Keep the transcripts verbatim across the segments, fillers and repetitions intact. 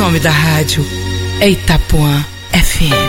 nome da rádio é Itapuã F M.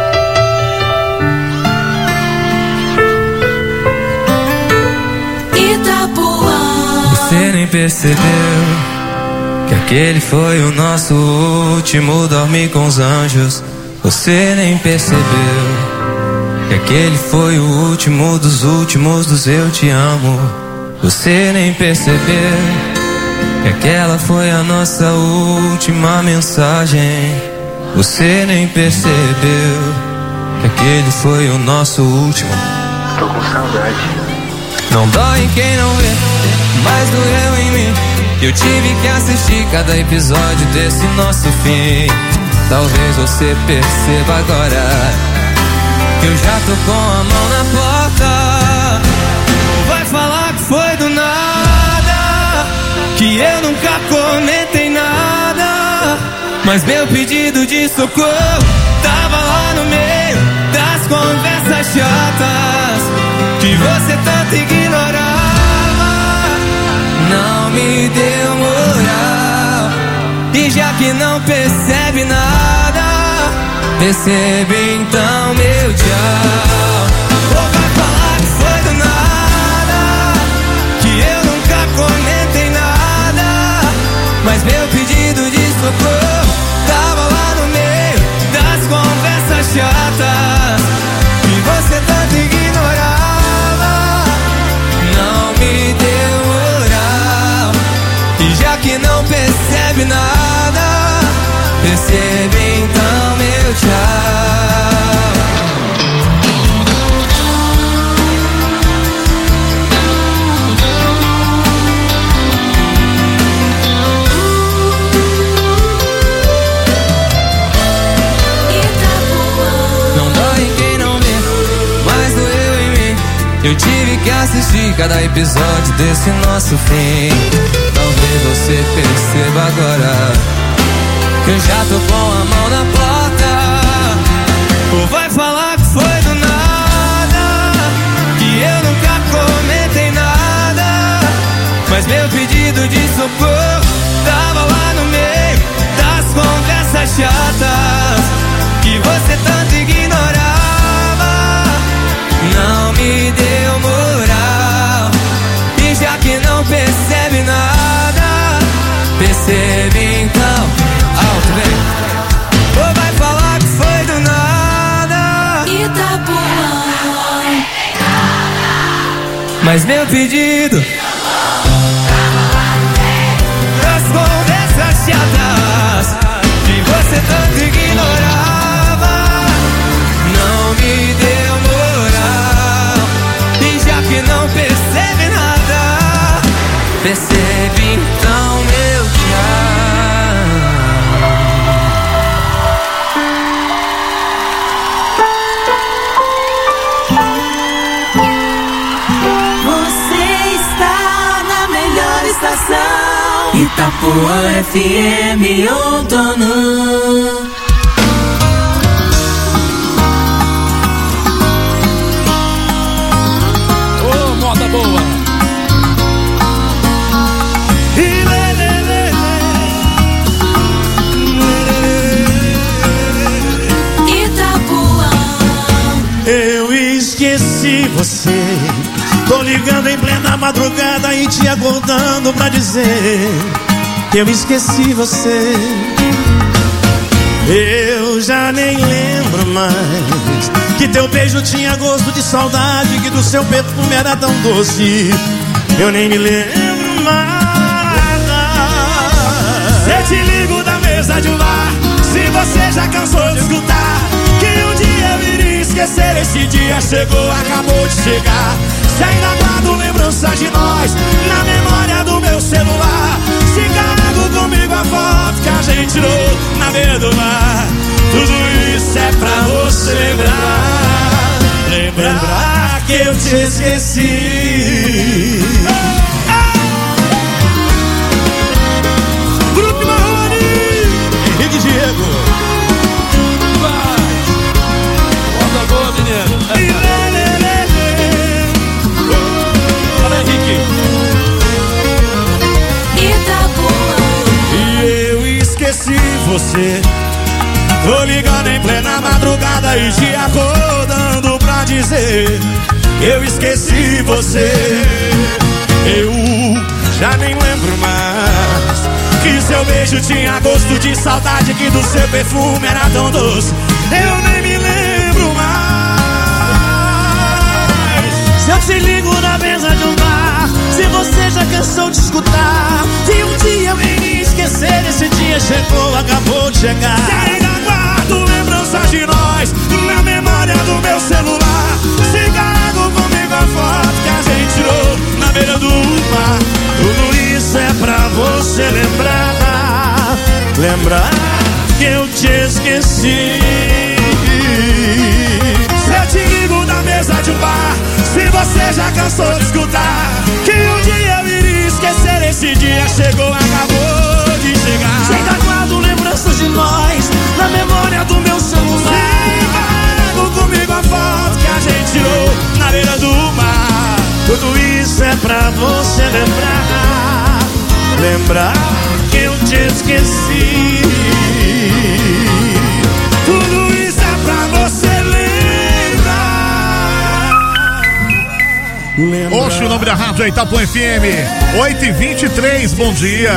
Itapuã. Você nem percebeu que aquele foi o nosso último dormir com os anjos. Você nem percebeu que aquele foi o último dos últimos dos eu te amo. Você nem percebeu que aquela foi a nossa última mensagem. Você nem percebeu que aquele foi o nosso último. Tô com saudade. Não dói em quem não vê, mas doeu em mim. Eu tive que assistir cada episódio desse nosso fim. Talvez você perceba agora que eu já tô com a mão na porta. Vai falar que foi do nada, que eu nunca comentei nada, mas meu pedido de socorro tava lá no meio das conversas chatas que você tanto ignorava. Não me deu moral, e já que não percebe nada, percebe então meu tchau. Ou vai falar que foi do nada, que eu nunca comentei nada, mas meu pedido de socorro tava lá no meio das conversas chatas que você tanto ignorava. Não me deu moral, e já que não percebe nada, percebe então meu tchau. Não dói em quem não vê, mas doeu em mim. Eu tive que assistir cada episódio desse nosso fim. Talvez você perceba agora que eu já tô com a mão na porta. Ou vai falar que foi do nada, que eu nunca comentei nada, mas meu pedido de socorro tava lá no meio das conversas chatas que você tanto ignorava. Não me deu moral, e já que não percebe nada, percebe então. Alto, vem. Ou vai falar que foi do nada, Itapuã. mas meu pedido das conversas chatas que você tanto ignorava. Não me deu moral, e já que não percebe nada, percebe então meu tchau. Itapuã F M, outono. Ô, oh, moda boa. Itapuã. Eu esqueci você. Tô ligando em plena madrugada e te acordando pra dizer que eu esqueci você. Eu já nem lembro mais que teu beijo tinha gosto de saudade, que do seu perfume era tão doce. Eu nem me lembro mais. Eu te ligo da mesa de um bar, se você já cansou de escutar que um dia eu iria esquecer. Esse dia chegou, acabou de chegar. Se ainda guardo lembranças de nós na memória do meu celular, se carrego comigo a foto que a gente tirou na beira do mar, tudo isso é pra você lembrar. Lembrar que eu te esqueci. Grupo Marrone, Henrique Diego. Vai. Moda boa, menino. Fala, Henrique. Itapuã. E eu esqueci você. Tô ligando em plena madrugada e te acordando pra dizer: eu esqueci você. Eu já nem lembro mais que seu beijo tinha gosto de saudade, que do seu perfume era tão doce. Eu nem me lembro mais. Se eu te ligo na mesa de um bar, se você já cansou de escutar que um dia eu iria esquecer, esse dia chegou, acabou de chegar. Se ainda guardo lembranças de nós na memória do meu celular, se carrego comigo a foto que a gente tirou na beira do mar. Tudo isso é pra você lembrar, lembrar que eu te esqueci. Se eu te ligo na mesa de um bar, se você já cansou de escutar que um dia eu iria esquecer, esse dia chegou, acabou de chegar. Se ainda guardo lembranças de nós na memória do meu celular, se carrego comigo a foto que a gente tirou na beira do mar. Tudo isso é pra você lembrar, lembrar que eu te esqueci. Tudo isso é pra você lembrar, lembrar. Oxe, o nome da rádio é Itapuã F M, oito e vinte e três, bom dia.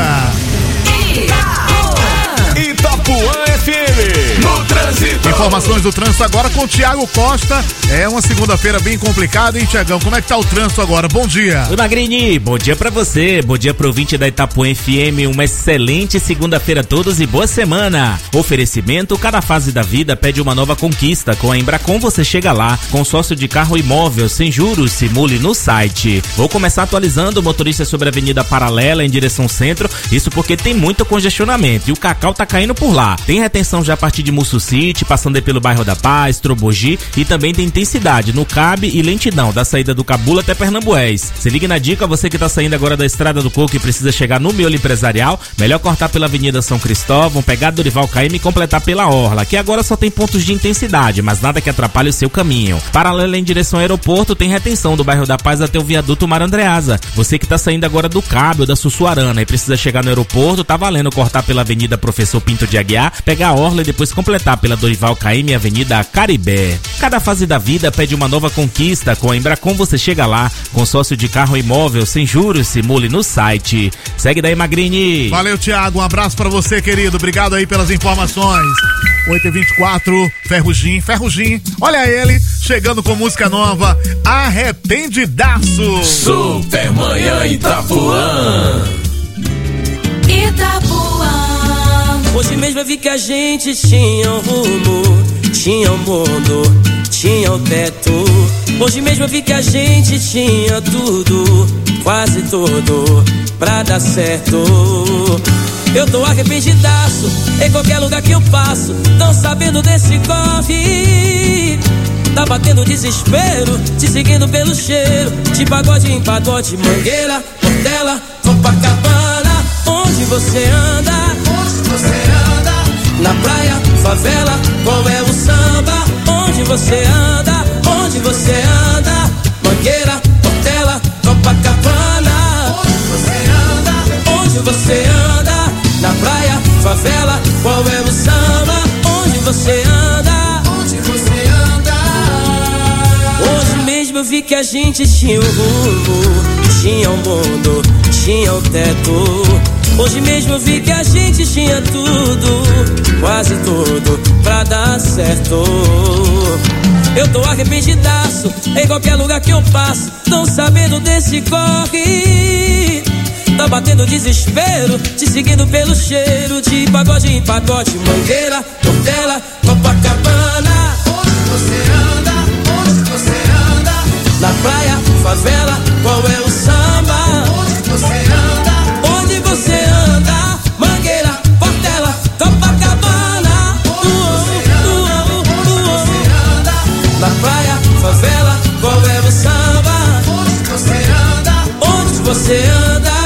Itapuã F M, no trânsito. Informações do trânsito agora com o Thiago Costa. É uma segunda-feira bem complicada, hein, Thiagão? Como é que tá o trânsito agora? Bom dia. Oi, Magrini, bom dia pra você, bom dia pro ouvinte da Itapuã F M, uma excelente segunda-feira a todos e boa semana. Oferecimento, cada fase da vida pede uma nova conquista. Com a Embracon você chega lá. Consórcio de carro imóvel sem juros, simule no site. Vou começar atualizando o motorista sobre a Avenida Paralela em direção centro, isso porque tem muito congestionamento e o Cacau tá caindo por lá. Tem retenção já a partir de Mussucity, passando aí pelo bairro da Paz, Trobogi, e também tem intensidade no Cabe e lentidão da saída do Cabula até Pernambués. Se ligue na dica, você que tá saindo agora da Estrada do Coco e precisa chegar no miolo empresarial, melhor cortar pela Avenida São Cristóvão, pegar Dorival Caymmi e completar pela Orla, que agora só tem pontos de intensidade, mas nada que atrapalhe o seu caminho. Paralela em direção ao aeroporto, tem retenção do bairro da Paz até o viaduto Mar Andreasa. Você que tá saindo agora do Cabe ou da Sussuarana e precisa chegar no aeroporto, tá valendo cortar pela Avenida Professor Pinto de Aguiar, pegar a Orla e depois completar pela Dorival Caymmi e Avenida Caribé. Cada fase da vida pede uma nova conquista. Com a Embracon você chega lá. Consórcio de carro imóvel sem juros, simule no site. Segue daí, Magrini. Valeu, Thiago, um abraço pra você, querido, obrigado aí pelas informações. oito e vinte e quatro, Ferrugem, Ferrugem, olha ele, chegando com música nova, Arrependidaço. Supermanhã Itapuã. Itapuã. Hoje mesmo eu vi que a gente tinha um rumo, tinha um mundo, tinha um teto. Hoje mesmo eu vi que a gente tinha tudo, quase tudo, pra dar certo. Eu tô arrependidaço em qualquer lugar que eu passo, tão sabendo desse corre. Tá batendo desespero, te seguindo pelo cheiro, de pagode em pagode, Mangueira, Portela, Copacabana. Onde você anda? Onde você anda? Na praia, favela, qual é o samba? Onde você anda? Onde você anda? Mangueira, Portela, Copacabana. Onde você anda? Onde você anda? Na praia, favela, qual é o samba? Onde você anda? Onde você anda? Hoje mesmo eu vi que a gente tinha um rumo, tinha um mundo, tinha um teto. Hoje mesmo eu vi que a gente tinha tudo, quase tudo, pra dar certo. Eu tô arrependidaço em qualquer lugar que eu passo, tão sabendo desse corre. Tá batendo desespero, te seguindo pelo cheiro, de pagode em pagode, Mangueira, Portela, Copacabana. Onde você anda? Onde você anda? Na praia, favela, qual é o samba? Onde você anda? Onde você anda? Mangueira, Portela, Copacabana. Onde você anda? Na praia, favela, qual é o samba? Onde você anda? Onde você anda?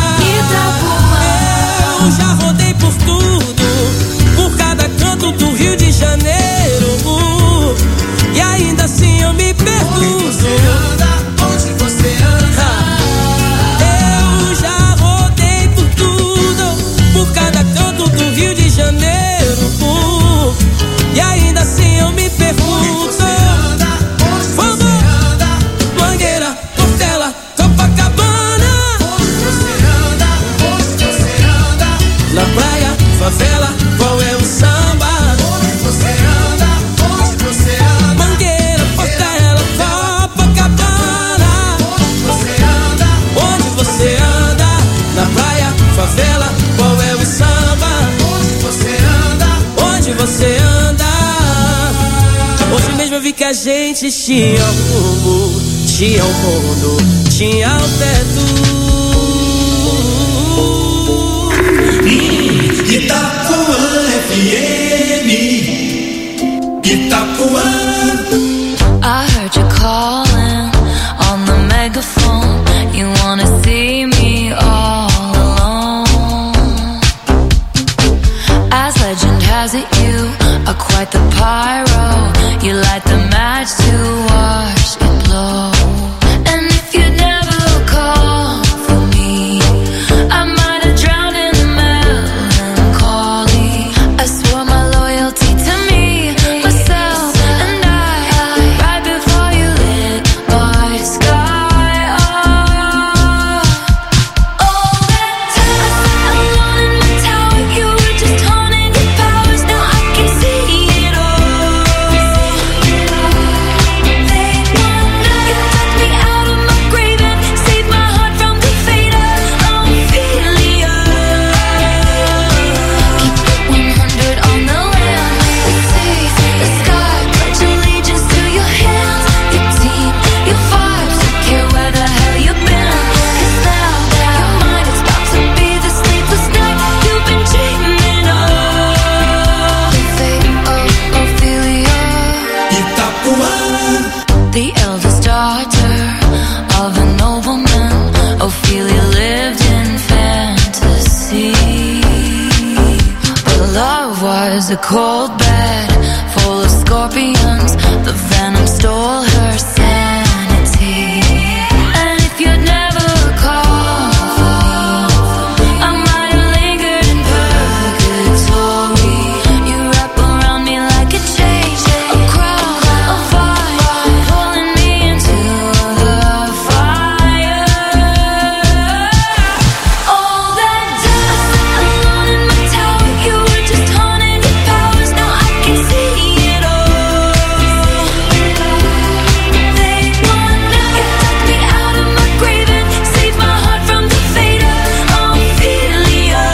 Eu já rodei por tudo, por cada canto do Rio de Janeiro, e ainda assim eu me pergunto: onde você anda? Onde você anda? você anda. Hoje mesmo eu vi que a gente tinha rumo, tinha o mundo, tinha o teto. Itapuã F M, Itapuã. I heard you calling on the megaphone. You wanna see me all alone. As legend has it, you are quite the pyro. You light the match to watch it blow. And if you never call for me, I might have drowned in the melancholy. I swore my loyalty to me, myself, and I, right before you lit my sky up. All that time I sat alone in my tower, you were just honing your powers. Now I can see it all. They wonder you took me out of my grave and saved my heart from the fate of Ophelia. Keep it one hundred on the land, the sea, the sky. Pledge allegiance to your hands, your team, your vibes. Don't care where the hell you've been, 'cause now your mind is about to be the sleepless night you've been dreaming of. The fate of Ophelia. Itapuã. The eldest daughter of a nobleman, Ophelia lived in fantasy. But love was a cold bed full of scorpions. The venom stole her sanity. And if you'd never called for me, I might have lingered in purgatory. You wrap around me like a chain, a crown, a fire, pulling me into the fire. All that time I sat alone in my tower, you were just honing your powers. Now I can see it all. They wonder you took me out of my grave and saved my heart from the fate of Ophelia.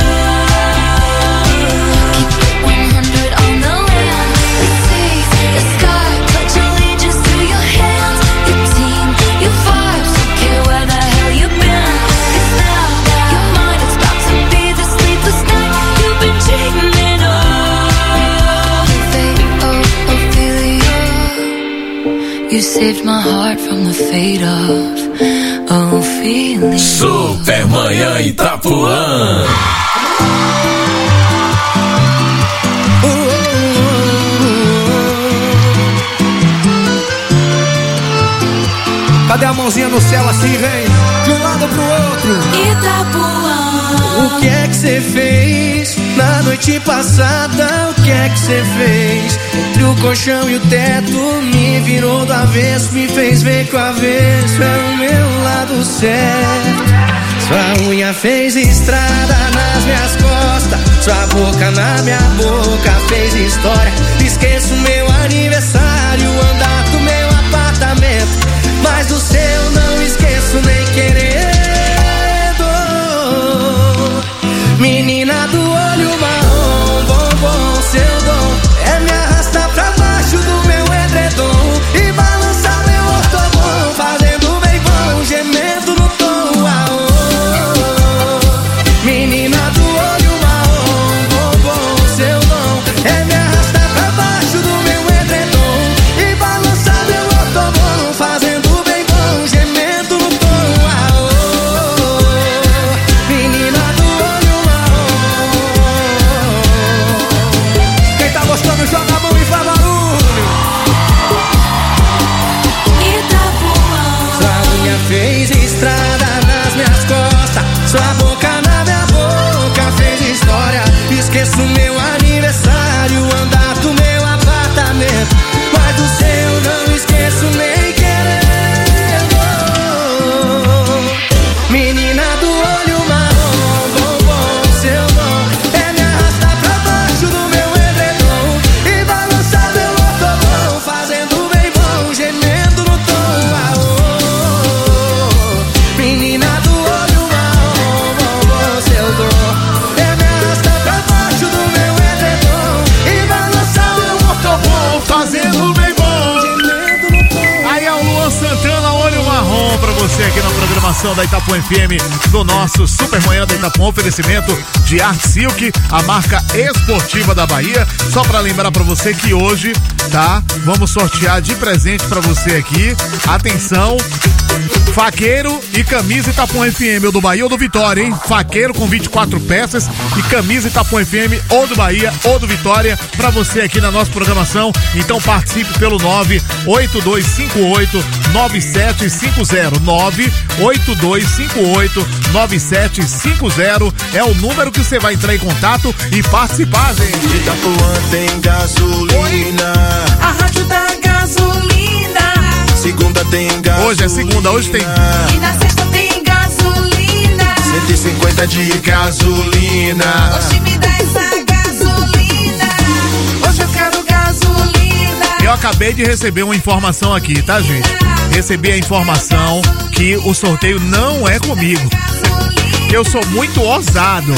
Keep it one hundred on the land, the sea, the sky. Pledge allegiance to your hands, your team, your vibes. Don't care where the hell you've been, 'cause now your mind is about to be the sleepless night you've been dreaming of. The fate of Ophelia. You saved my heart from the fate of Ophelia. Supermanhã Itapuã. Cadê a mãozinha no céu assim, vem? De um lado pro outro. Itapuã. O que é que você fez na noite passada? O que é que você fez? Entre o colchão e o teto, me virou do avesso, me fez ver que o avesso é o meu lado certo. Sua unha fez estrada nas minhas costas, sua boca na minha boca fez história. Esqueço meu aniversário, andar do meu apartamento, mas do seu não esqueço nem querendo. Menina do olho marrom, bombom, seu dom é me arrastar pra baixo do meu edredom e balançar meu ortobom, fazendo bem bom, gemendo no tom. Aô. Menina do olho marrom, bombom, seu dom é me arrastar pra baixo do meu programação da Itapuã F M do nosso Super Manhã da Itapuã, oferecimento de Art Silk, a marca esportiva da Bahia. Só pra lembrar pra você que hoje, tá? Vamos sortear de presente pra você aqui. Atenção, faqueiro e camisa Itapuã F M, ou do Bahia ou do Vitória, hein? Faqueiro com vinte e quatro peças e camisa Itapuã F M ou do Bahia ou do Vitória pra você aqui na nossa programação. Então participe pelo nove oito dois cinco oito nove sete cinco zero. nove oito dois cinco oito nove sete cinco zero é o número que você vai entrar em contato e participar, gente. Itapuã tem gasolina. A rádio da gasolina. Segunda tem gasolina. Hoje é segunda, hoje tem. E na sexta tem gasolina. cento e cinquenta de gasolina. Hoje me dá essa gasolina. Hoje eu quero gasolina. Eu acabei de receber uma informação aqui, tá, gente? Recebi a informação que o sorteio não é comigo. Eu sou muito ousado.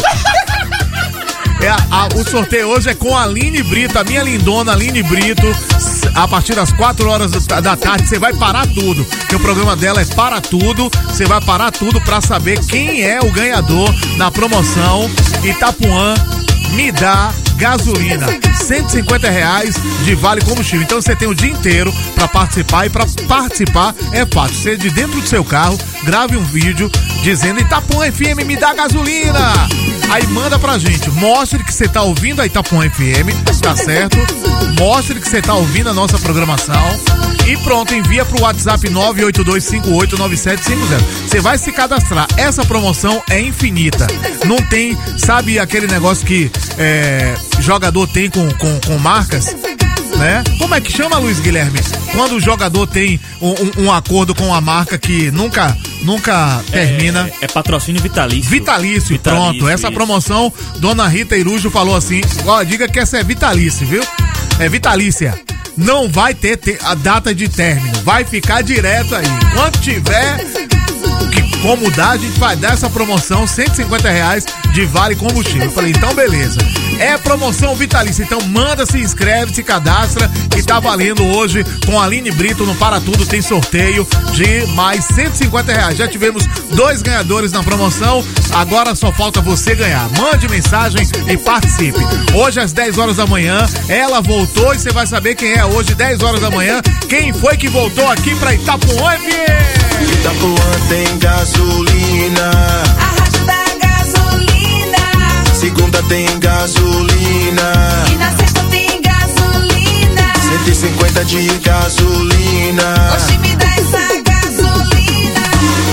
É, a, a, o sorteio hoje é com a Aline Brito, a minha lindona Aline Brito. A partir das quatro horas da tarde, você vai parar tudo. Porque o programa dela é Para Tudo. Você vai parar tudo pra saber quem é o ganhador na promoção Itapuã Me Dá Gasolina. cento e cinquenta reais de vale combustível. Então você tem o dia inteiro pra participar. E pra participar é fácil. Você de dentro do seu carro, grave um vídeo dizendo Itapuã F M me dá gasolina. Aí manda pra gente, mostre que você tá ouvindo a Itapuã F M, tá certo? Mostre que você tá ouvindo a nossa programação e pronto, envia pro WhatsApp nove oito dois cinco oito nove sete cinco zero. Você vai se cadastrar. Essa promoção é infinita. Não tem, sabe aquele negócio que é, jogador tem com, com, com marcas? Né? Como é que chama, Luiz Guilherme? Quando o jogador tem um, um, um acordo com a marca que nunca, nunca termina. É, é patrocínio vitalício. Vitalício, vitalício pronto. Essa isso. Promoção, Dona Rita Irujo falou assim, ó, diga que essa é vitalícia, viu? É vitalícia. Não vai ter, ter a data de término. Vai ficar direto aí. Quando tiver que como dar, a gente vai dar essa promoção, cento e cinquenta reais de vale combustível. Eu falei, então beleza. É promoção vitalícia, então manda, se inscreve, se cadastra, que tá valendo hoje com a Aline Brito no Para Tudo, tem sorteio de mais cento e cinquenta reais. Já tivemos dois ganhadores na promoção, agora só falta você ganhar. Mande mensagem e participe. Hoje às dez horas da manhã, ela voltou e você vai saber quem é hoje, dez horas da manhã, quem foi que voltou aqui pra Itapuã F M. Itapuã tem gasolina. A rádio da gasolina. Segunda tem gasolina. E na sexta tem gasolina. cento e cinquenta de gasolina. Hoje me dá essa gasolina.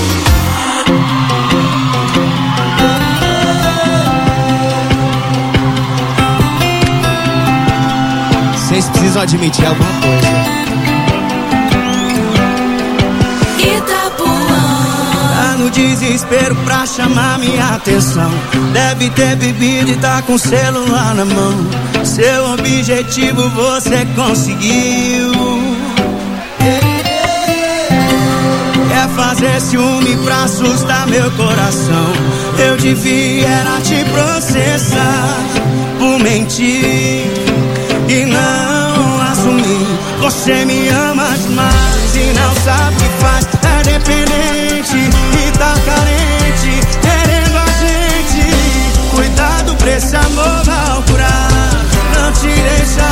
Vocês precisam admitir alguma coisa. No desespero pra chamar minha atenção, deve ter bebido e tá com o celular na mão. Seu objetivo você conseguiu, é fazer ciúme pra assustar meu coração. Eu devia era te processar por mentir e não assumir. Você me ama demais e não sabe o que faz. É dependente e tá carente, querendo a gente. Cuidado pra esse amor mal curar, não te deixa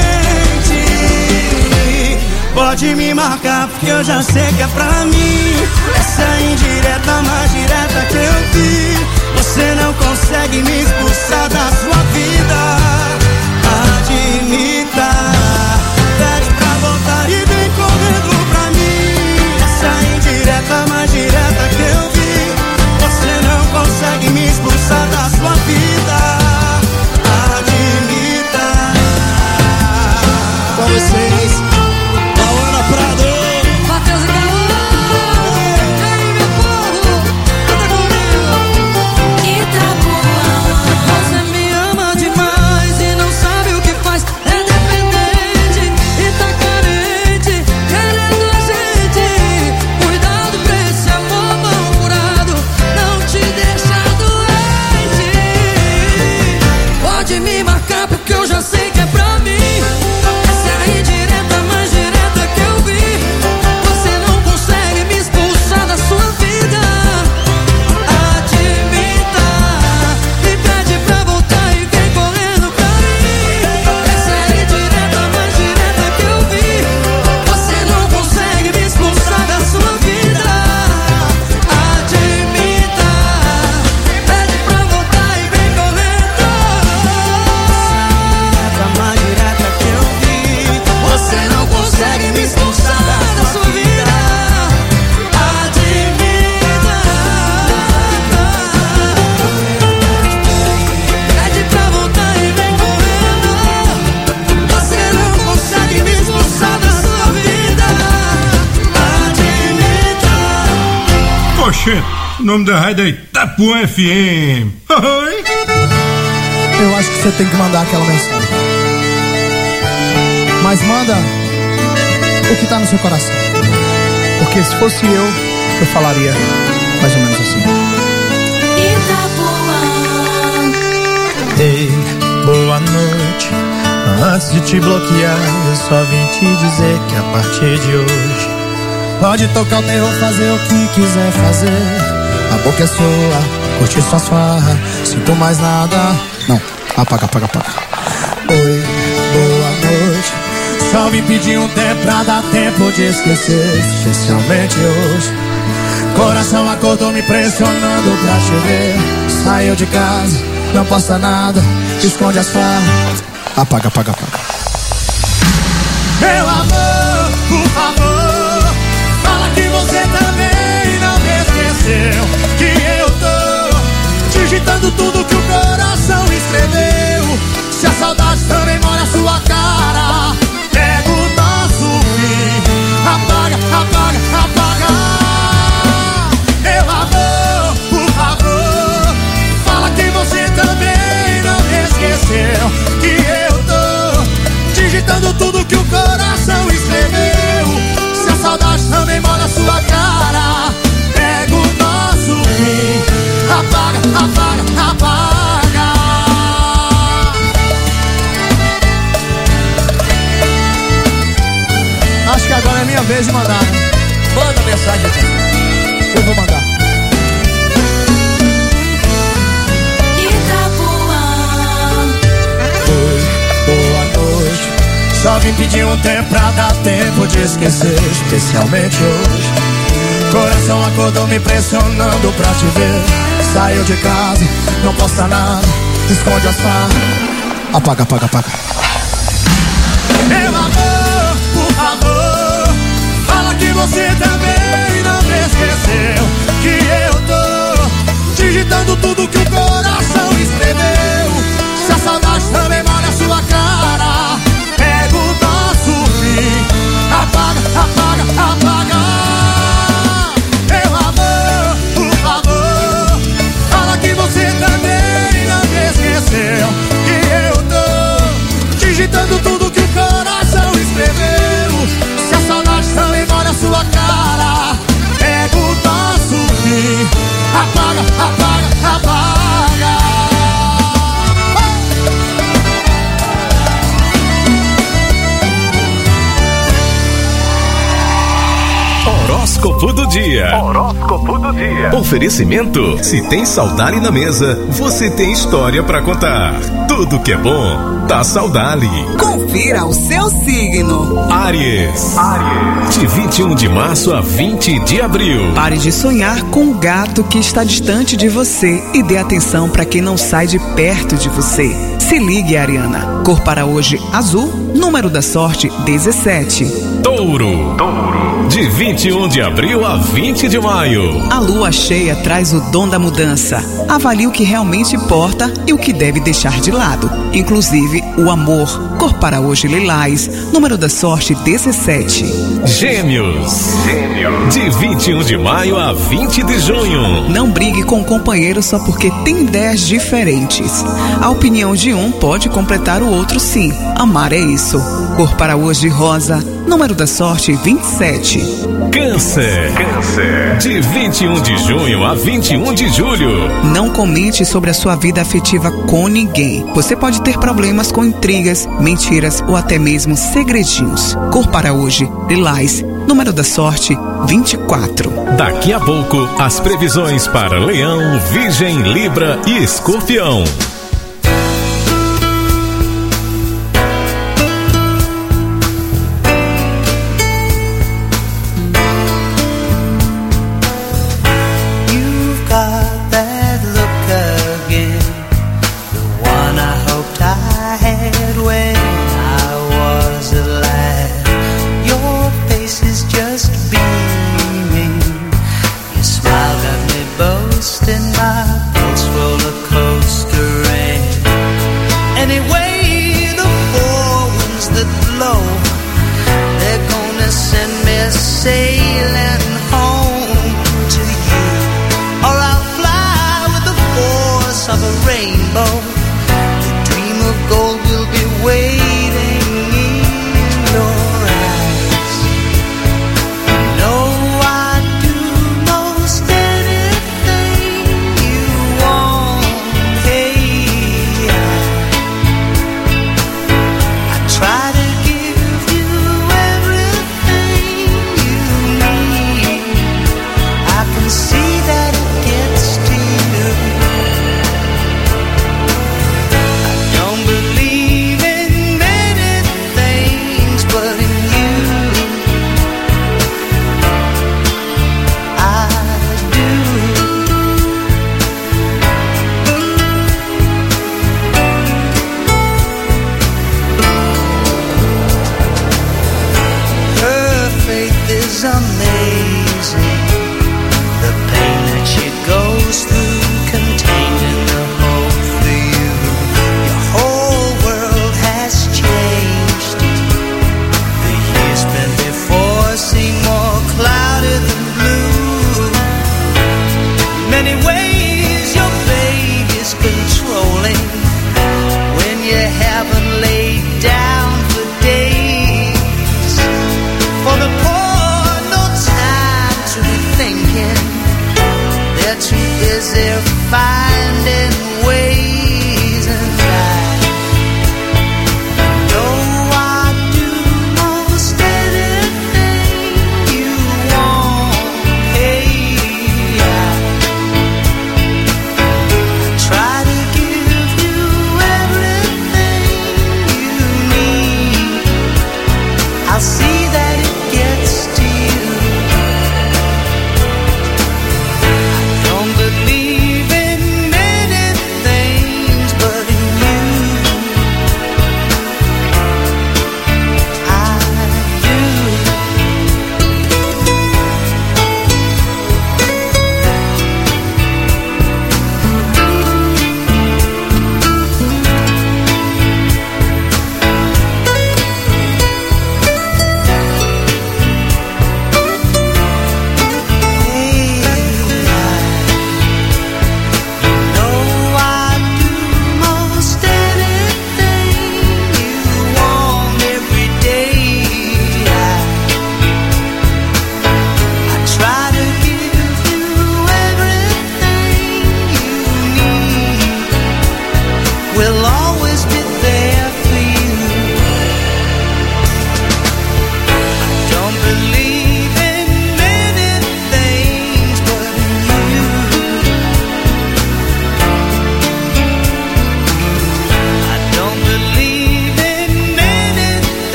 doente. Pode me marcar porque eu já sei que é pra mim. Essa é indireta mais direta que eu vi. Você não consegue me expulsar da sua vida. Admita, pede pra voltar e vem correndo pra mim. Essa indireta mais direta que eu vi. Você não consegue me expulsar da sua vida. Admita. Com vocês, Paola Prado, Matheus e Caô. Aí, meu povo, canta comigo. Itapuã, você me ama Gente, o nome da rádio é Itapuã F M. Oi. Eu acho que você tem que mandar aquela mensagem. Mas manda o que tá no seu coração. Porque se fosse eu, eu falaria mais ou menos assim. Ei, boa noite. Antes de te bloquear, eu só vim te dizer que a partir de hoje pode tocar o terror, fazer o que quiser fazer. A boca é sua, curte suas farras. Sinto mais nada. Não, apaga, apaga, apaga. Oi, boa noite. Só vim pedir um tempo pra dar tempo de esquecer. Especialmente hoje. Coração acordou me pressionando pra te ver. Saiu de casa, não posta nada, esconde as farras. Apaga, apaga, apaga. Meu amor, por favor, fala que você também não me esqueceu. Que eu tô digitando tudo que o coração escreveu. Se a saudade também mora na sua cara, pega o nosso fim. Apaga, apaga, apaga. Meu amor, por favor, fala que você também não me esqueceu. Que eu tô digitando tudo que o coração escreveu. Se a saudade também mora na sua cara, pega o nosso fim. Apaga, apaga, apaga. Acho que agora é minha vez de mandar, né? Manda mensagem aqui. Eu vou mandar. Oi, boa noite. Só vim pedir um tempo pra dar tempo de esquecer. Especialmente hoje. Coração acordou me pressionando pra te ver. Saiu de casa, não posta nada, esconde as farras. Apaga, apaga, apaga. Meu amor, por favor, fala que você também não me esqueceu. Que eu tô digitando tudo que o coração escreveu. Se a saudade também mora na sua cara, pega o nosso fim. Apaga, apaga, apaga. Meu amor, por favor, fala que você também não me esqueceu. Que eu tô digitando tudo que o coração escreveu. Se a saudade também mora na sua cara, pega o nosso fim. Apaga, apaga, apaga. Horóscopo do dia. Horóscopo do dia. Oferecimento: se tem Saudade na mesa, você tem história pra contar. Tudo que é bom tá Saudade. Confira o seu signo. Áries. Áries. De vinte e um de março a vinte de abril. Pare de sonhar com o gato que está distante de você e dê atenção para quem não sai de perto de você. Se ligue, Ariana. Cor para hoje azul, número da sorte dezessete. Touro. Touro. De vinte e um de abril a vinte de maio. A lua cheia traz o dom da mudança. Avalie o que realmente importa e o que deve deixar de lado, inclusive o amor. Cor para hoje lilás, número da sorte dezessete. Gêmeos. Gêmeos. De vinte e um de maio a vinte de junho. Não brigue com o companheiro só porque tem ideias diferentes. A opinião de um pode completar o outro, sim. Amar é isso. Cor para hoje rosa, número da sorte vinte e sete. Câncer. Câncer. De vinte e um de junho a vinte e um de julho. Não comente sobre a sua vida afetiva com ninguém. Você pode ter problemas com intrigas, mentiras ou até mesmo segredinhos. Cor para hoje lilás, número da sorte vinte e quatro. Daqui a pouco, as previsões para Leão, Virgem, Libra e Escorpião. Smiled at me boasting, my pulse roller coaster.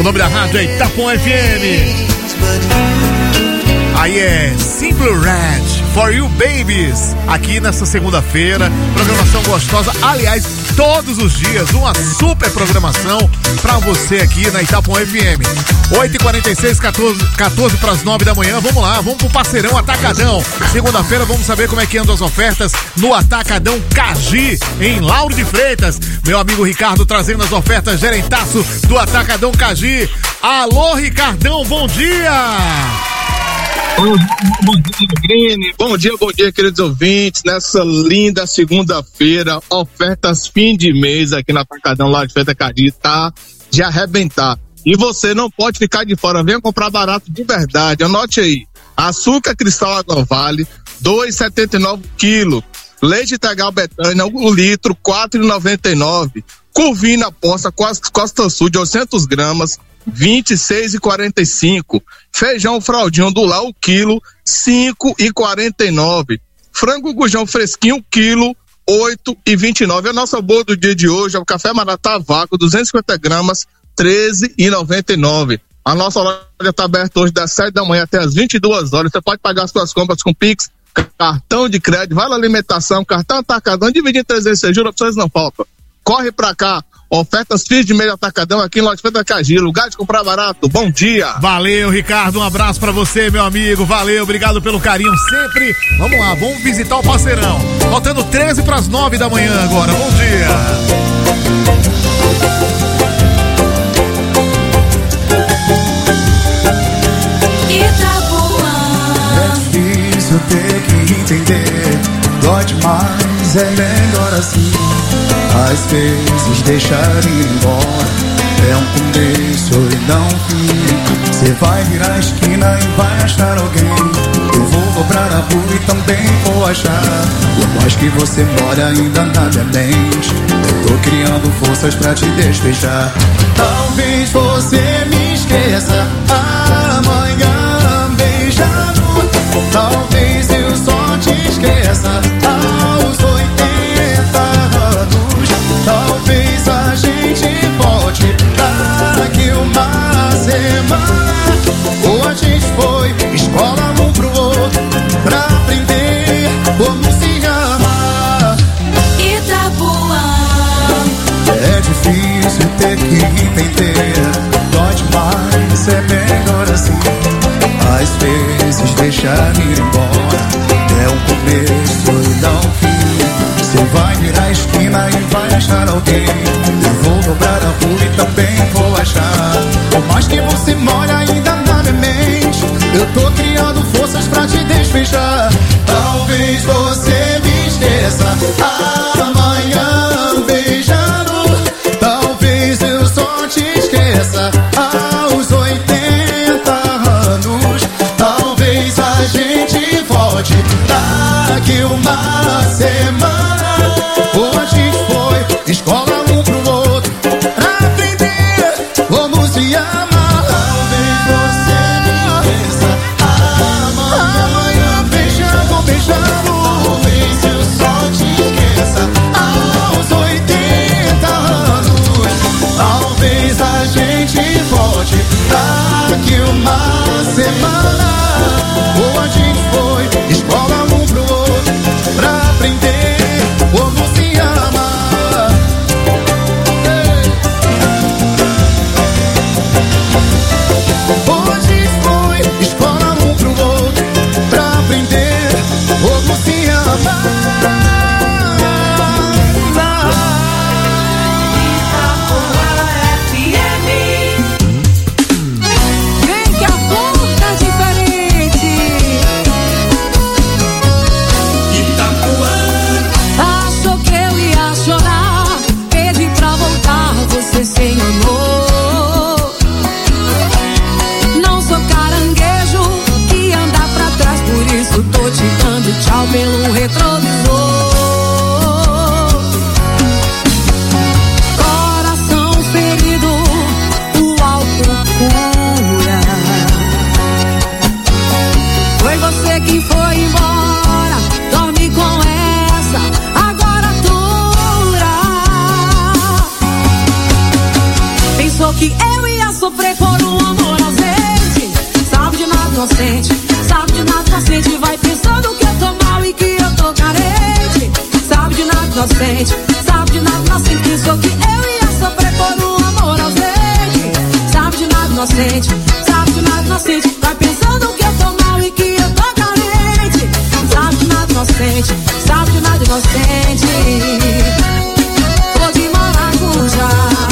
nome da rádio é Itapuã F M. Aí é Simple Red, For You Babies, aqui nessa segunda-feira, programação gostosa, aliás, todos os dias, uma super programação pra você aqui na Itapuã F M. oito e quarenta e seis, quatorze para as nove da manhã, vamos lá, vamos pro parceirão Atacadão. Segunda-feira vamos saber como é que andam as ofertas no Atacadão Cagi, em Lauro de Freitas. Meu amigo Ricardo trazendo as ofertas, gerentaço do Atacadão Cagi. Alô, Ricardão, bom dia! Bom dia, Grine. Bom dia, bom dia, queridos ouvintes. Nessa linda segunda-feira, ofertas fim de mês aqui na Atacadão lá de Freitas Cagi, tá de arrebentar. E você não pode ficar de fora, venha comprar barato de verdade. Anote aí: açúcar cristal Água Vale, dois reais e setenta e nove centavos quilo. Leite integral Betânia, o litro, quatro reais e noventa e nove centavos. Curvina posta Costa Sul de oitocentos gramas, vinte e seis reais e quarenta e cinco centavos. Feijão fraldinho do Lar, o quilo, cinco reais e quarenta e nove centavos. Frango gujão fresquinho, quilo, oito reais e vinte e nove centavos. A nossa boa do dia de hoje é o café Maratá Vácuo, duzentos e cinquenta gramas, treze reais e noventa e nove centavos. A nossa loja está aberta hoje das sete da manhã até as vinte e duas horas. Você pode pagar as suas compras com Pix, cartão de crédito, vale alimentação, cartão Atacadão, dividir em trezentos vezes, juro, opções não faltam. Corre pra cá, ofertas fins de mês Atacadão aqui em Loja de Freitas Cagi, lugar de comprar barato. Bom dia. Valeu, Ricardo, um abraço pra você, meu amigo, valeu, obrigado pelo carinho sempre. Vamos lá, vamos visitar o parceirão. Faltando treze para as nove da manhã agora, bom dia. É difícil ter que entender, dói demais, é melhor assim. Às vezes deixar ir embora é um começo e não fim. Você vai virar a esquina e vai achar alguém. Eu vou dobrar a rua e também vou achar. Por mais que você more ainda na minha mente, eu tô criando forças pra te despejar. Talvez você me esqueça amanhã beijando. Talvez eu só te esqueça aos oitenta anos. Talvez a gente volte daqui uma semana. Ou a gente foi escola um pro outro pra aprender como se amar. Itapuã. É difícil ter que entender, dói demais, é melhor assim. Às vezes deixar ir embora é um começo e não fim. Você vai virar a esquina e vai achar alguém. Eu vou dobrar a rua e também vou achar. Por mais que você more ainda na minha mente, eu tô criando forças pra te despejar. Talvez você me esqueça amanhã beijando. Talvez eu só te esqueça aos oitenta anos. Talvez a gente volte daqui uma semana. Ou a gente foi escola um pro outro pra aprender como se amar. Talvez você me esqueça amanhã beijando, beijando. Talvez eu só te esqueça aos oitenta anos. Talvez a gente volte daqui uma semana. Ou a gente foi escola um pro outro pra aprender como se amar. Hoje foi escola um pro outro pra aprender como se amar. Vem que a cor tá diferente. Achou que eu ia chorar, pedi pra voltar, você sem amor. Não sou caranguejo que anda pra trás, por isso tô te dando tchau pelo retrovisor. Coração ferido, o álcool cura. Foi você quem foi embora, dorme com essa, agora dura. Pensou que eu ia sofrer sofrer por um amor ausente. Sabe de nada inocente, sabe de nada inocente. Vai pensando que eu tô mal e que eu tô carente. Sabe de nada inocente, sabe de nada inocente. Pensou que eu ia sofrer por um amor ausente. Sabe de nada inocente, sabe de nada inocente. Vai pensando que eu tô mal e que eu tô carente. Sabe de nada inocente, sabe de nada inocente. Flor de maracujá,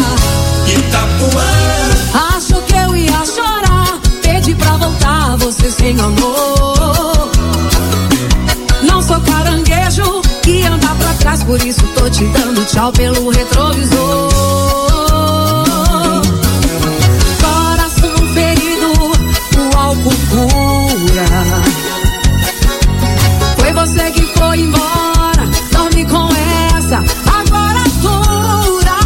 Itapuã. Achou que eu ia chorar, pedi pra voltar, você se enganou. Não sou caranguejo que anda pra trás, por isso tô te dando tchau pelo retrovisor. Coração ferido, o álcool cura. Foi você que foi embora, dorme com essa, agora dura.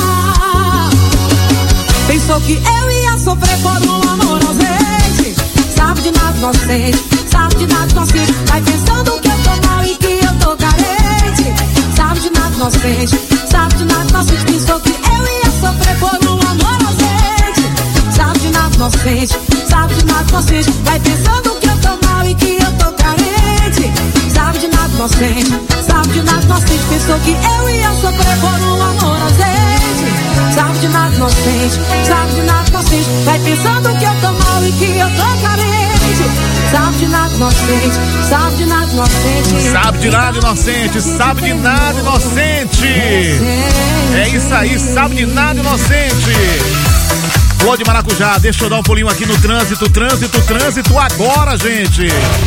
Pensou que eu ia sofrer por um amor ausente. Sabe de nada inocente, sabe de nada inocente. Vai pensando que eu tô mal e que eu tô carente. Sabe de nada inocente, sabe de nada inocente. Pensou que eu ia sofrer por um amor ausente. Sabe de nada inocente, sabe de nada inocente. Vai pensando que eu tô mal e que eu tô carente. Sabe de nada inocente, sabe de nada inocente. Pensou que eu ia sofrer por um amor ausente. Sabe de nada inocente, sabe de nada inocente. Vai pensando que eu tô mal e que eu tô carente. Sabe de nada inocente, sabe de nada inocente. Sabe de nada inocente, sabe de nada inocente. É isso aí, sabe de nada inocente. Flor de maracujá, deixa eu dar um pulinho aqui no trânsito, trânsito, trânsito agora, gente.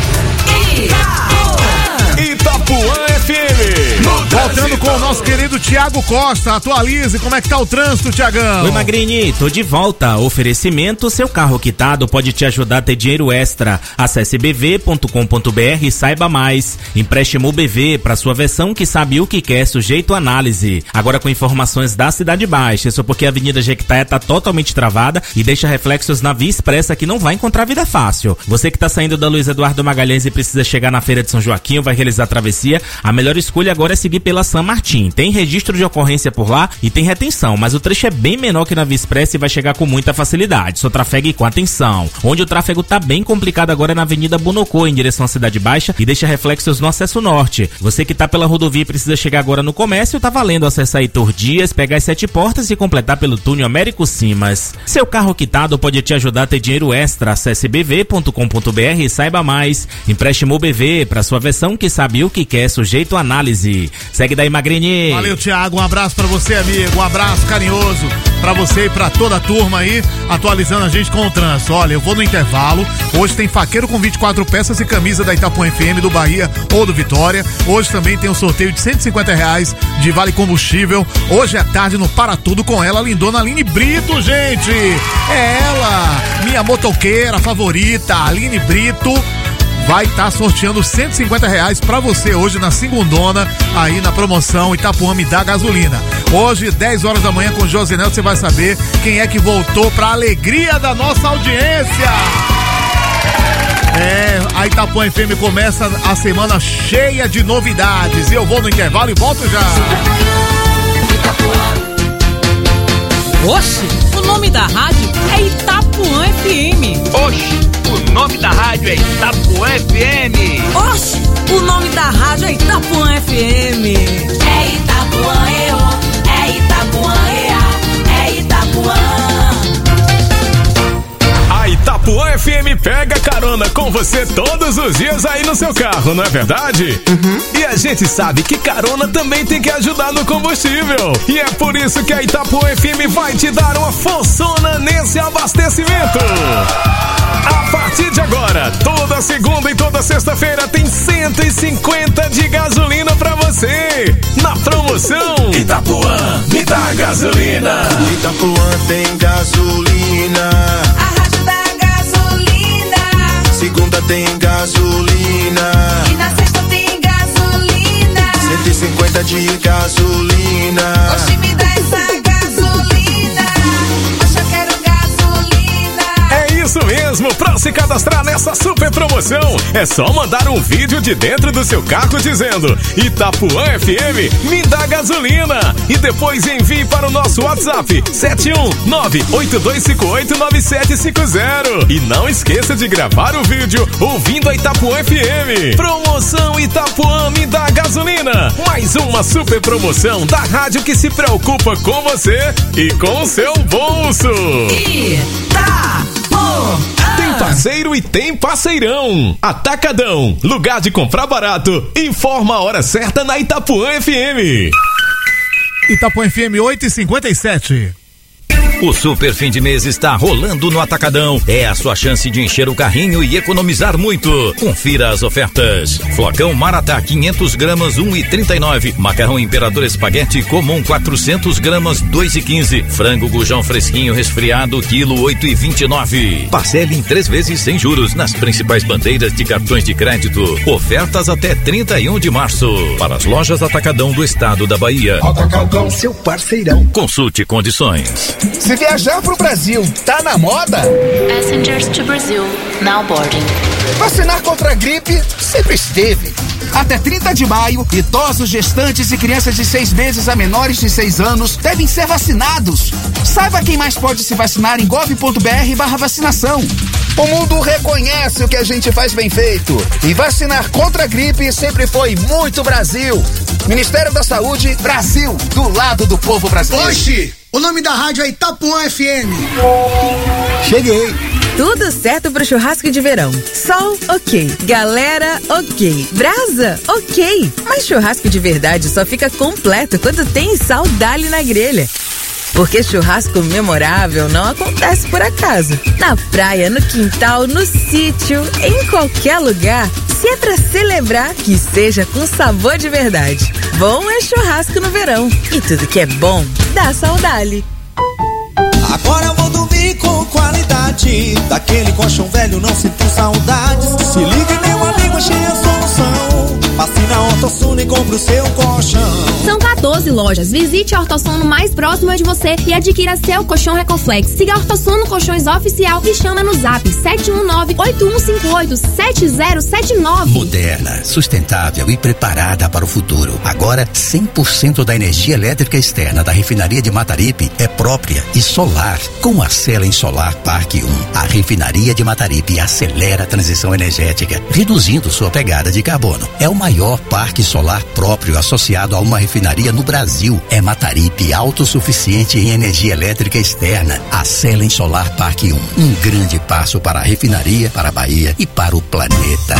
Itapuã F M. Voltando com o nosso querido Tiago Costa. Atualize, como é que tá o trânsito, Tiagão? Oi, Magrini, tô de volta. Oferecimento, seu carro quitado pode te ajudar a ter dinheiro extra. Acesse b v ponto com ponto b r e saiba mais. Empréstimo B V, pra sua versão que sabe o que quer, sujeito à análise. Agora com informações da Cidade Baixa. Isso porque a Avenida Jequitaia tá totalmente travada e deixa reflexos na Via Expressa que não vai encontrar vida fácil. Você que tá saindo da Luiz Eduardo Magalhães e precisa chegar na Feira de São Joaquim, vai realizar a travessia, a melhor escolha agora é seguir pela San Martín. Tem registro de ocorrência por lá e tem retenção, mas o trecho é bem menor que na Via Expressa e vai chegar com muita facilidade. Só trafegue com atenção. Onde o tráfego tá bem complicado agora é na Avenida Bonocô, em direção à Cidade Baixa, e deixa reflexos no acesso norte. Você que tá pela rodovia e precisa chegar agora no comércio, tá valendo acessar Heitor Dias, pegar as sete portas e completar pelo túnel Américo Simas. Seu carro quitado pode te ajudar a ter dinheiro extra. Acesse b v ponto com ponto b r e saiba mais. Empréstimo B V, pra sua versão que sabe o que quer, sujeito à análise. Segue daí, Magrini. Valeu, Thiago, um abraço pra você, amigo, um abraço carinhoso pra você e pra toda a turma aí, atualizando a gente com o trânsito. Olha, eu vou no intervalo, hoje tem faqueiro com vinte e quatro peças e camisa da Itapuã F M, do Bahia ou do Vitória. Hoje também tem um sorteio de cento e cinquenta reais de vale combustível. Hoje é tarde no Para Tudo com ela, lindona Aline Brito, gente. É ela, minha motoqueira favorita, Aline Brito. Vai estar tá sorteando cento e cinquenta reais pra você hoje na segundona, aí na promoção Itapuã Me Dá Gasolina. Hoje, dez horas da manhã, com o Josenel, você vai saber quem é que voltou pra alegria da nossa audiência. É, a Itapuã F M começa a semana cheia de novidades. Eu vou no intervalo e volto já. Oxe, o nome da rádio é Itapuã F M. Oxe, o nome da rádio é Itapuã F M. Oxe, o nome da rádio é Itapuã F M. É Itapuã E O, é Itapuã E A, é Itapuã. A Itapuã F M pega carona com você todos os dias aí no seu carro, não é verdade? Uhum. E a gente sabe que carona também tem que ajudar no combustível. E é por isso que a Itapuã F M vai te dar uma forçona nesse abastecimento. A partir de agora, toda segunda e toda sexta-feira tem cento e cinquenta de gasolina pra você. Na promoção Itapuã, me dá gasolina. Itapuã tem gasolina. A rádio da gasolina. Segunda tem gasolina. E na sexta tem gasolina. cento e cinquenta de gasolina. Oxe, me dá essa gasolina. Oxe, eu quero gasolina. É isso mesmo, pra se cadastrar nessa super promoção. É só mandar um vídeo de dentro do seu carro dizendo Itapuã F M me dá gasolina e depois envie para o nosso WhatsApp sete um nove oito dois cinco oito nove sete cinco zero. E não esqueça de gravar o vídeo ouvindo a Itapuã F M. Promoção Itapuã me dá gasolina. Mais uma super promoção da rádio que se preocupa com você e com o seu bolso. Itapuã. Tem parceiro e tem parceirão. Atacadão, lugar de comprar barato. Informa a hora certa na Itapuã F M. Itapuã F M oito e cinquenta e sete. O super fim de mês está rolando no Atacadão. É a sua chance de encher o carrinho e economizar muito. Confira as ofertas. Flocão Maratá quinhentos gramas um e trinta e nove. Macarrão Imperador Espaguete comum quatrocentos gramas dois e quinze. Frango Gujão fresquinho resfriado quilo oito e vinte e nove. Parcele em três vezes sem juros nas principais bandeiras de cartões de crédito. Ofertas até trinta e um de março. Para as lojas Atacadão do estado da Bahia. Atacadão, seu parceirão. Consulte condições. Se viajar pro Brasil tá na moda? Passengers to Brazil, now boarding. Vacinar contra a gripe sempre esteve. Até trinta de maio, idosos, gestantes e crianças de seis meses a menores de seis anos devem ser vacinados. Saiba quem mais pode se vacinar em gov.br barra vacinação. O mundo reconhece o que a gente faz bem feito. E vacinar contra a gripe sempre foi muito Brasil. Ministério da Saúde, Brasil, do lado do povo brasileiro. Oxi! O nome da rádio é Itapuã F M. Cheguei. Tudo certo pro churrasco de verão. Sol, ok. Galera, ok. Brasa, ok. Mas churrasco de verdade só fica completo quando tem Saudali na grelha. Porque churrasco memorável não acontece por acaso. Na praia, no quintal, no sítio, em qualquer lugar. Se é pra celebrar, que seja com sabor de verdade. Bom é churrasco no verão. E tudo que é bom, dá Saudali. Agora eu vou dormir com qualidade. Daquele colchão velho não sinto saudades. Se liga, meu amigo, achei a solução. Passe na Ortosuno e compre o seu colchão. São quatorze lojas. Visite a Ortosuno mais próxima de você e adquira seu colchão Recoflex. Siga a Ortosuno Colchões Oficial e chama no zap sete um nove, oito um cinco oito, sete zero sete nove. Moderna, sustentável e preparada para o futuro. Agora, cem por cento da energia elétrica externa da refinaria de Mataripe é própria e solar. Com a Selen Solar Parque um, a refinaria de Mataripe acelera a transição energética, reduzindo sua pegada de carbono. É o maior parque solar próprio associado a uma refinaria no Brasil. É Mataripe autossuficiente em energia elétrica externa. A Selen Solar Parque um. Um grande passo para a refinaria, para a Bahia e para o planeta.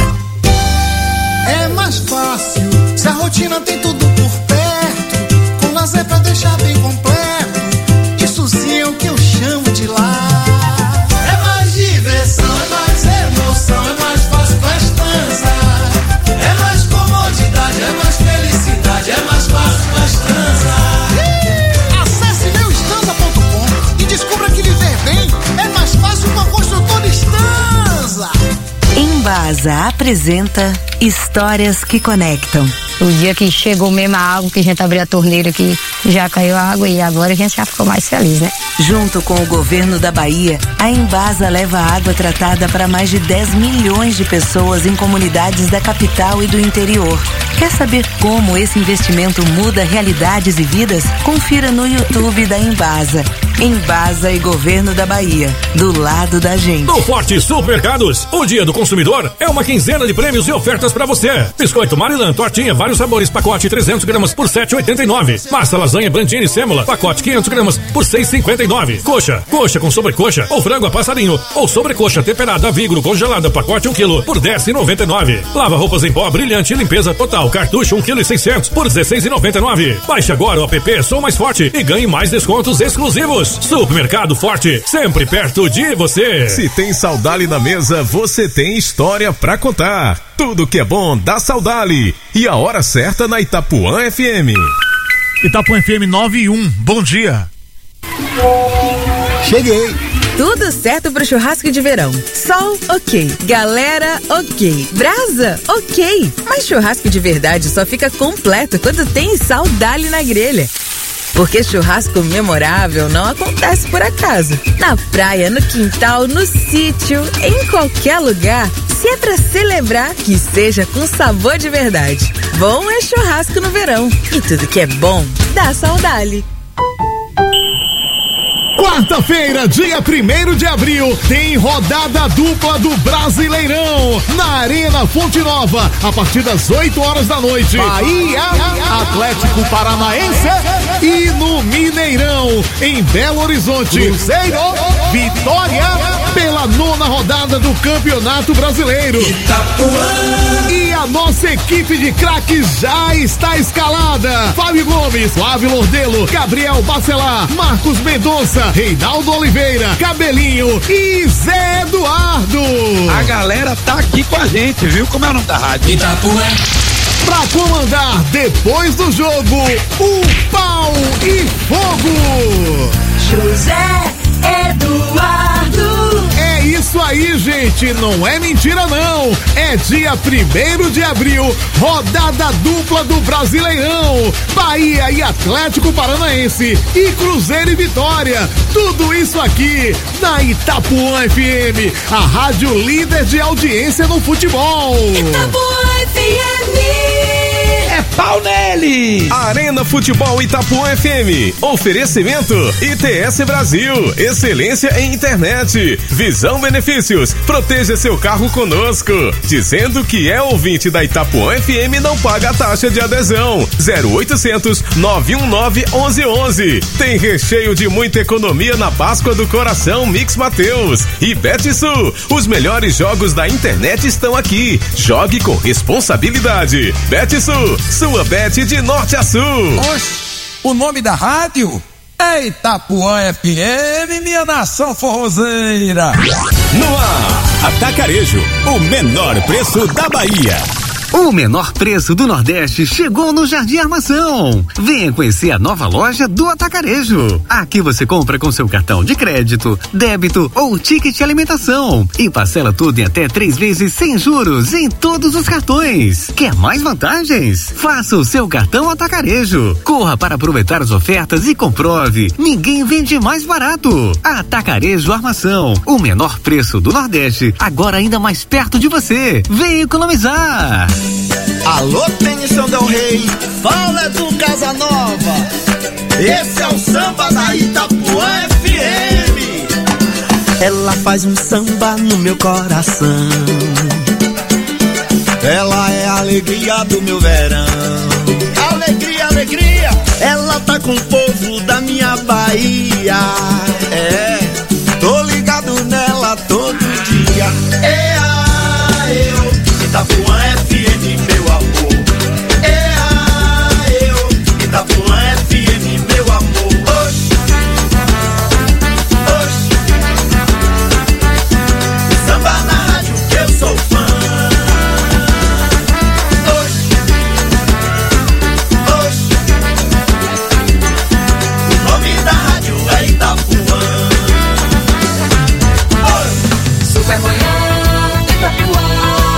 É mais fácil, se a rotina tem tudo por perto, com lazer pra deixar bem completo. Isso sim é o que eu chamo de lar. É mais diversão, é mais emoção, é mais fácil com a estança. É mais comodidade, é mais felicidade, é mais fácil com a estança. Acesse meu estanza ponto com e descubra que viver bem é mais fácil com a construtora Estanza. Embasa apresenta Histórias que Conectam. O dia que chegou mesmo a água, que a gente abriu a torneira aqui, já caiu a água e agora a gente já ficou mais feliz, né? Junto com o governo da Bahia, a Embasa leva água tratada para mais de dez milhões de pessoas em comunidades da capital e do interior. Quer saber como esse investimento muda realidades e vidas? Confira no YouTube da Embasa. Embasa e Governo da Bahia, do lado da gente. No Forte Supermercados, o Dia do Consumidor é uma quinzena de prêmios e ofertas para você. Biscoito Marilã, tortinha, vários sabores, pacote trezentos gramas por sete reais e oitenta e nove centavos. Massa lasanha Brandini Sêmola, pacote quinhentos gramas por seis reais e cinquenta e nove centavos. Coxa, coxa com sobrecoxa ou frango a passarinho ou sobrecoxa temperada Vigro congelada, pacote um quilo por dez reais e noventa e nove centavos. Lava roupas em pó brilhante e limpeza total, cartucho um quilo e seiscentos por dezesseis reais e noventa e nove centavos. Baixe agora o app Sou Mais Forte e ganhe mais descontos exclusivos. Supermercado Forte, sempre perto de você. Se tem Saudali na mesa, você tem história pra contar. Tudo que é bom dá Saudali. E a hora certa na Itapuã F M. Itapuã F M nove e um, bom dia. Cheguei. Tudo certo pro churrasco de verão. Sol, ok. Galera, ok. Brasa, ok. Mas churrasco de verdade só fica completo quando tem Saudali na grelha. Porque churrasco memorável não acontece por acaso. Na praia, no quintal, no sítio, em qualquer lugar. Se é pra celebrar, que seja com sabor de verdade. Bom é churrasco no verão. E tudo que é bom, dá saudade. Quarta-feira, dia primeiro de abril, tem rodada dupla do Brasileirão na Arena Fonte Nova, a partir das oito horas da noite. Bahia, Atlético Paranaense e no Mineirão, em Belo Horizonte, Cruzeiro, Vitória, pela nona rodada do Campeonato Brasileiro. E a nossa equipe de craques já está escalada. Fábio Gomes, Flávio Lordelo, Gabriel Bacelar, Marcos Mendonça, Reinaldo Oliveira, Cabelinho e Zé Eduardo. A galera tá aqui com a gente, viu? Como é o nome da rádio? Itapuã. Pra comandar depois do jogo, o pau e fogo. José Eduardo. É isso aí, gente, não é mentira não. É dia primeiro de abril, rodada dupla do Brasileirão. Bahia e Atlético Paranaense e Cruzeiro e Vitória. Tudo isso aqui na Itapuã F M, a rádio líder de audiência no futebol. Itapuã F M. É pau nele! Arena Futebol Itapuã F M. Oferecimento I T S Brasil. Excelência em internet. Visão Benefícios. Proteja seu carro conosco. Dizendo que é ouvinte da Itapuã F M, não paga a taxa de adesão. zero oitocentos, nove um nove, onze onze. Tem recheio de muita economia na Páscoa do Coração Mix Mateus. E Betsul. Os melhores jogos da internet estão aqui. Jogue com responsabilidade. Betsul. Sua bet de norte a sul. Oxe, o nome da rádio é Itapuã F M, minha nação forrozeira. No ar, Atacarejo, o menor preço da Bahia. O menor preço do Nordeste chegou no Jardim Armação. Venha conhecer a nova loja do Atacarejo. Aqui você compra com seu cartão de crédito, débito ou ticket de alimentação e parcela tudo em até três vezes sem juros em todos os cartões. Quer mais vantagens? Faça o seu cartão Atacarejo. Corra para aproveitar as ofertas e comprove. Ninguém vende mais barato. Atacarejo Armação, o menor preço do Nordeste, agora ainda mais perto de você. Venha economizar. Alô, Tênis Del Rey, fala do Casa Nova. Esse é o samba da Itapuã F M. Ela faz um samba no meu coração. Ela é a alegria do meu verão. Alegria, alegria. Ela tá com o povo da minha Bahia. É, tô ligado nela todo dia. É a eu, Itapuã F M, meu amor. É a eu, Itapuã F M, meu amor. Oxi, oxi. Samba na rádio que eu sou fã. Oxi, oxi. O nome da rádio é Itapuã. Oxi. Super Manhã Itapuã.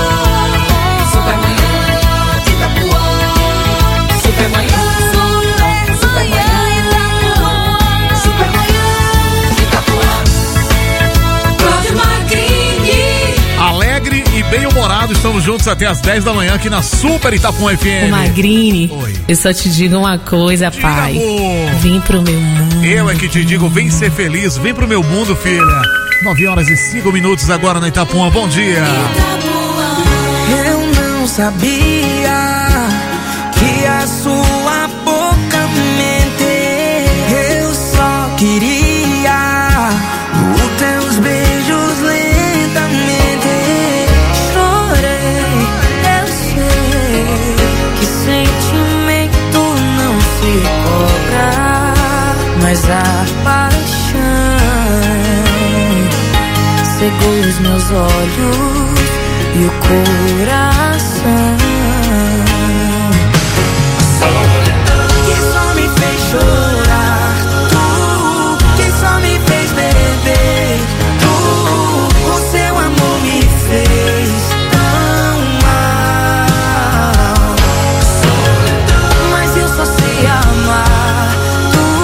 Alegre e bem-humorado, estamos juntos até as dez da manhã aqui na Super Itapuã F M. Ô Magrini, Oi. Eu só te digo uma coisa, Diga, pai. Amor. Vem pro meu mundo. Eu é que te digo, vem ser feliz, vem pro meu mundo, filha. nove horas e cinco minutos agora na Itapuã, bom dia. Eu não sabia que a sua boca mente. Eu só queria os teus beijos lentamente. Chorei, eu sei que sentimento não se cobra, mas a paixão cegou os meus olhos e o coração que só me fez chorar, tu que só me fez beber, tu com seu amor me fez tão mal. Mas eu só sei amar, tu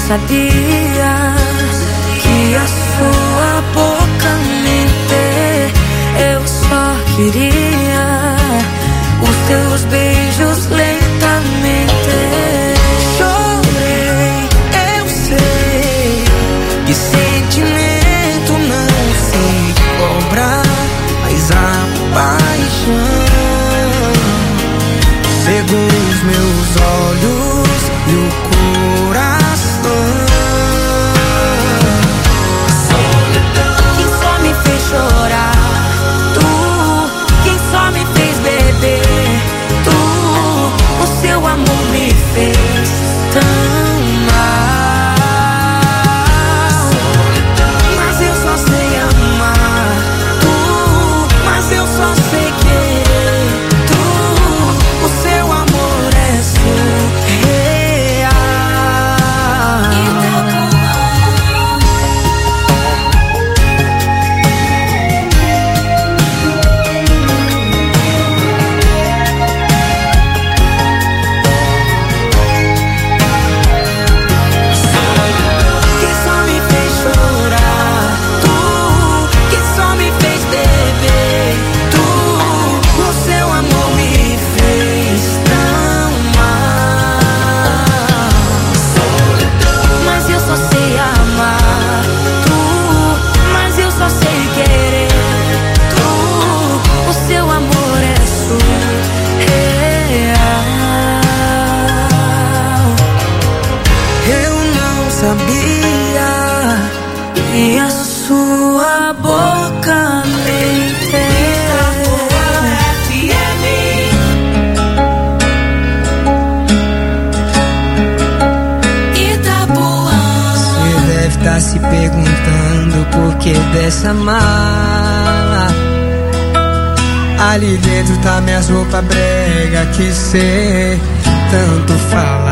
sabia que a sua boca mente. Eu só queria os teus beijos lentamente. Chorei, eu sei que sentimento não se cobra, mas a paixão cegou os meus olhos e o coração. Quem só me fez chorar, tu. Quem só me fez beber, tu. O seu amor me fez tão mal. Mas eu só sei amar, tu. Mas eu só sei querer, tu. O seu amor é surreal. Quem só me fez chorar, tu. Quem só me fez beber, tu. O seu amor me fez tão mal. Mas eu só sei amar, tu. Mas eu só sei querer, tu. O seu amor é surreal. Eu não sabia que a sua boca mente. Você deve estar se perguntando por que dessa mala. Ali dentro tá minhas roupas brega que cê tanto fala.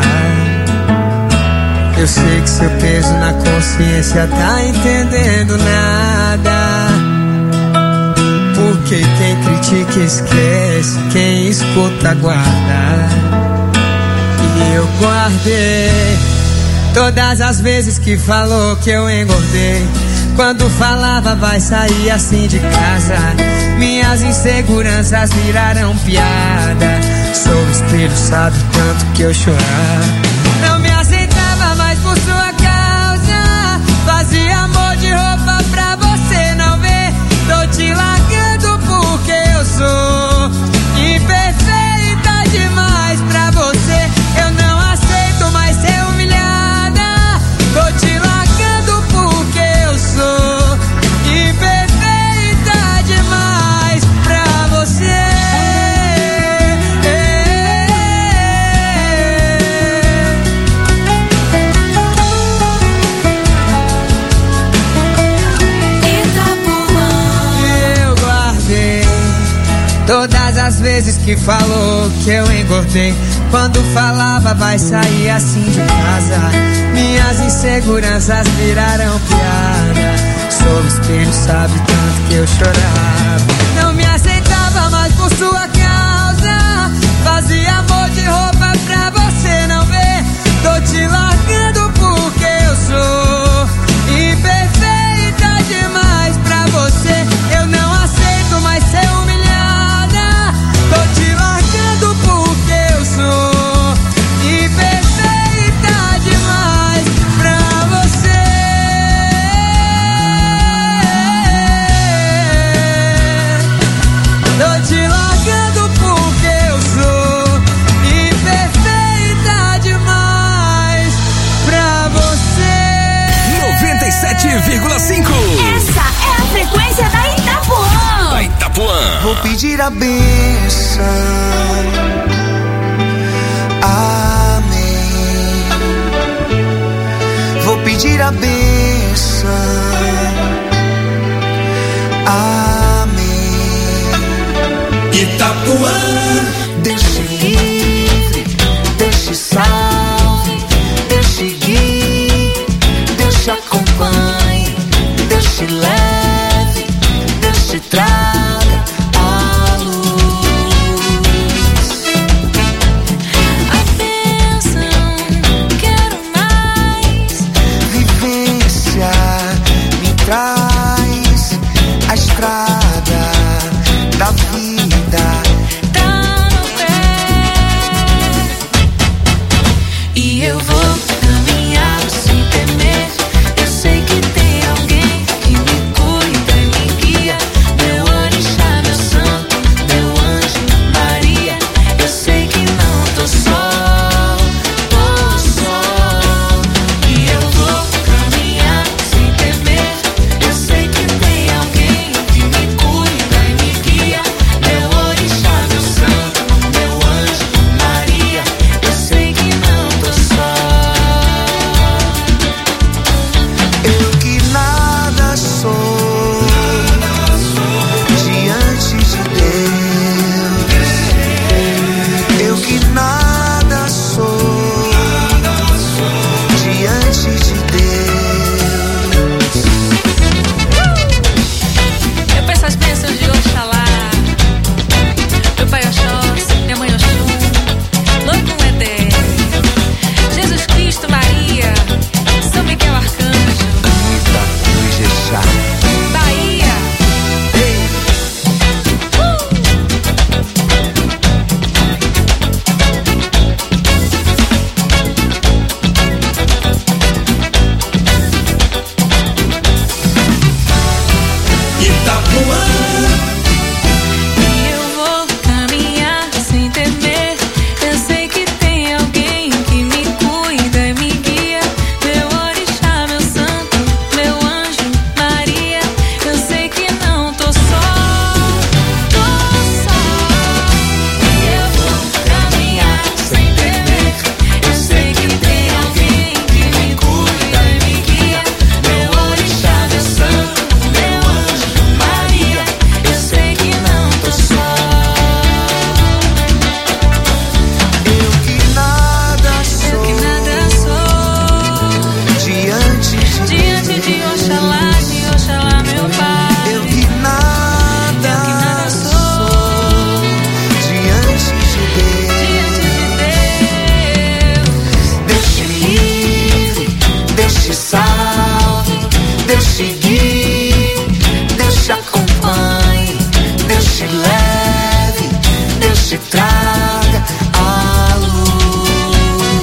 Eu sei que seu peso na consciência tá entendendo nada. Porque quem critica esquece, quem escuta guarda. E eu guardei todas as vezes que falou que eu engordei. Quando falava vai sair assim de casa, minhas inseguranças viraram piada. Sou o espelho, sabe o tanto que eu chorava. Não me aceitava mais por sua causa. Fazia amor de roupa pra você não ver. Tô te largando porque eu sou imperfeita demais pra você. Eu não aceito mais ser humilhada. Tô te largando porque eu sou imperfeita demais pra você. Eu guardei todas as vezes que falou que eu engordei. Quando falava vai sair assim de casa, minhas inseguranças viraram piada. Sou o espelho, sabe tanto que eu chorava. Não me aceitava mais por sua causa. Fazia amor de roupa pra você não ver. Tô te largando porque eu sou imperfeita demais pra você. Eu não aceito mais ser humilhada. Tô te largando porque eu sou imperfeita demais pra você. Tô te largando porque eu sou imperfeita demais pra você. noventa e sete vírgula cinco. Essa é a frequência da Itapuã. Da Itapuã. Vou pedir a bênção. Amém. Vou pedir a bênção. Amém. Itapuã. Deixe livre, deixe salve, deixe guie, deixe acompanhe, deixe leve, deixe traga a luz. A bênção quero mais. E eu vou caminhar sem temer. Eu sei que tem alguém que me cuida e me guia. Meu orixá, meu santo, meu anjo, Maria. Eu sei que não tô só, tô só. E eu vou caminhar sem temer. Eu sei que tem alguém que me cuida e me guia. Meu orixá, meu santo, meu anjo, Maria. Eu sei que não tô só. Eu que nada sou diante de Deus. Eu que nada sou diante de Deus. Eu peço as bênçãos de Oxalá, meu pai Oxóssi, minha mãe Oxum, Logo Edé, Jesus Cristo, Maria, São Miguel Arcanjo, Anitta do Ijexá. Bahia. Itapuã. E eu vou caminhar sem temer. Eu sei que tem alguém que me cuida e me guia. Meu orixá, meu santo, meu anjo, Maria. Eu sei que não tô só, tô só. E eu vou caminhar sem temer. Eu sei que tem alguém que me cuida e me guia. Meu orixá, meu santo, meu anjo, Maria. Eu sei que não tô só. Eu que nada Eu que sou nada sou diante de diante de Oxalá, de Oxalá, meu pai. Eu que nada Eu que nada sou sou diante de Deus. diante de Deus. Deus te livre, Deus te salve, Deus te guie, Deus te acompanhe, Deus te leve, Deus te traga a luz.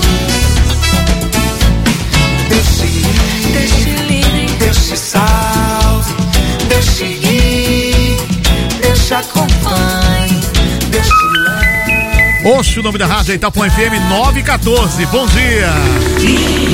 Deus te Deus te livre, livre, Deus te salve, Deus te guie, Deus te acompanhe, Deus te leve. Oxe, o nome da rádio é Itapuã F M nove quatorze. Bom dia.